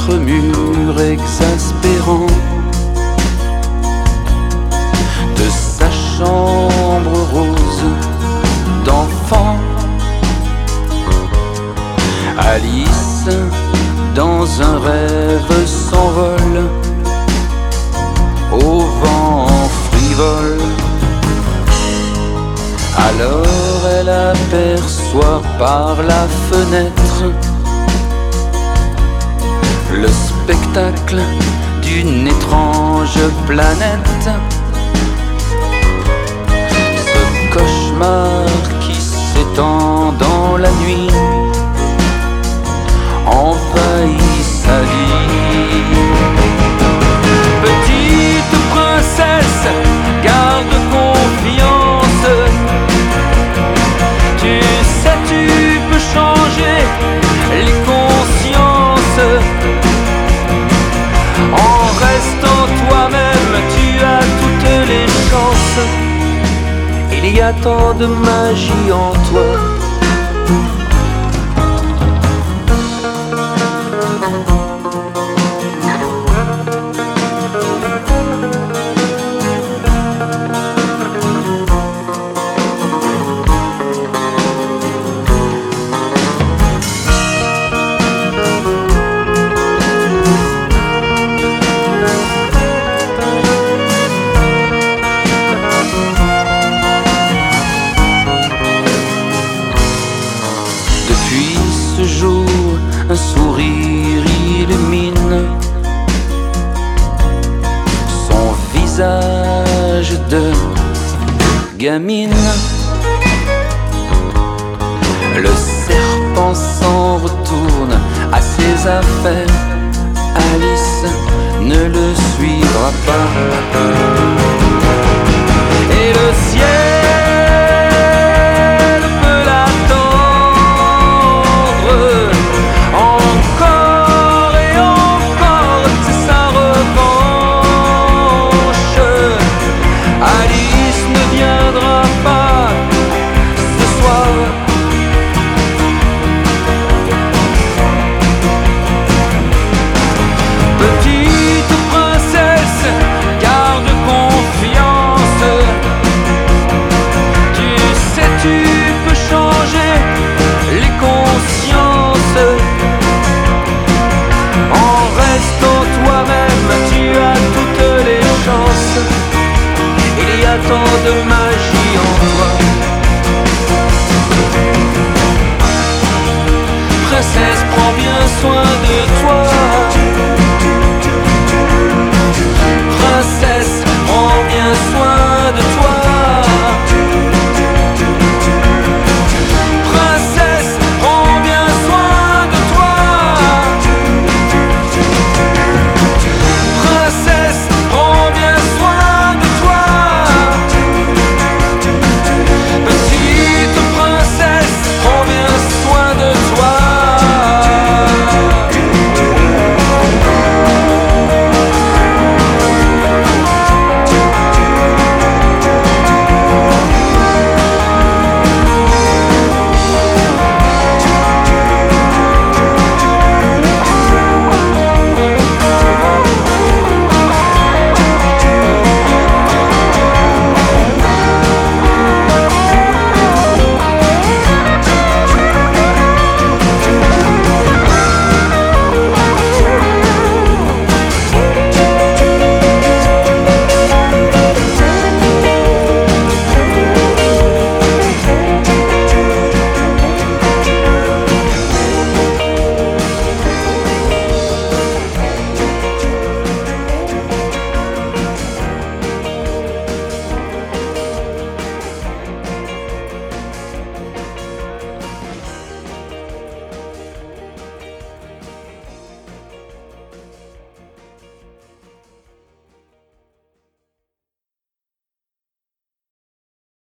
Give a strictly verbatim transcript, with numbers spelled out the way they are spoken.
contre mur exaspérant de sa chambre rose d'enfant. Alice, dans un rêve, s'envole au vent frivole. Alors elle aperçoit par la fenêtre le spectacle d'une étrange planète. Ce cauchemar qui s'étend dans la nuit envahit sa vie. Petite princesse, garde confiance. Tu sais, tu peux changer les consciences. En restant toi-même, tu as toutes les chances. Il y a tant de magie en toi. Depuis ce jour, un sourire illumine son visage de gamine. Le serpent s'en retourne à ses affaires. Alice ne le suivra pas.